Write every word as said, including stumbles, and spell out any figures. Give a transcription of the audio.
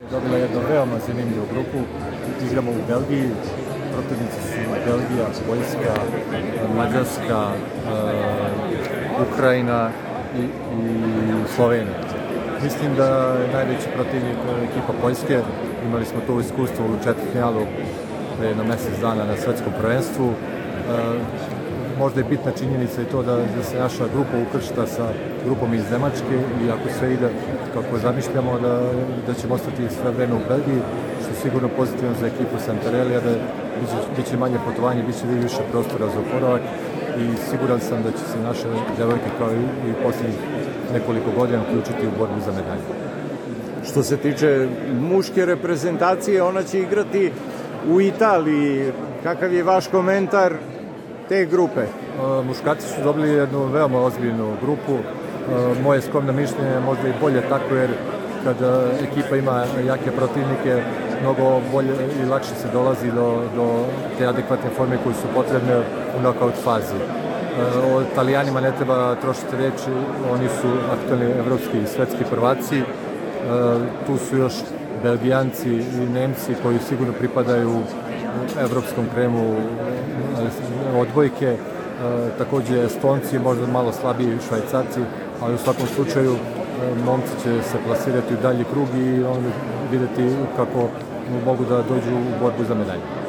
Dobila jednu veoma zanimljivu grupu. Igramo u Belgiji, protivnici su Belgija, Poljska, Mađarska, uh, Ukrajina i, i Slovenija. Mislim da je najveći protivnik ekipa Poljske. Imali smo to iskustvo u četvrtfinalu pre jedno mesec dana na svetskom prvenstvu. Uh, možda je bitna činjenica i to da, da se naša grupa ukršta sa grupom iz Nemačke i ako sve ide kako zamišljamo da, da ćemo ostati sve vreme u Belgiji, što je sigurno pozitivno za ekipu Santarelija, da biće, biće manje putovanje, biće više prostora za oporavak i siguran sam da će se naše devojke kao i, i posljednjih nekoliko godina uključiti u borbu za medalje. Što se tiče muške reprezentacije, ona će igrati u Italiji. Kakav je vaš komentar te grupe? Uh, muškarci su dobili jednu veoma ozbiljnu grupu. Uh, moje skromno mišljenje je možda i bolje tako, jer kada ekipa ima jake protivnike, mnogo bolje i lakše se dolazi do, do te adekvatne forme koje su potrebne u knockout fazi. Uh, o Italijanima ne treba trošiti reči, oni su aktualni evropski i svetski prvaci. Uh, tu su još Belgijanci i Nemci koji sigurno pripadaju evropskom kremu odbojke, e, takođe Estonci, možda malo slabiji Švajcarci, ali u svakom slučaju e, momci će se plasirati u dalji krug i oni videti kako mogu da dođu u borbu za medalje.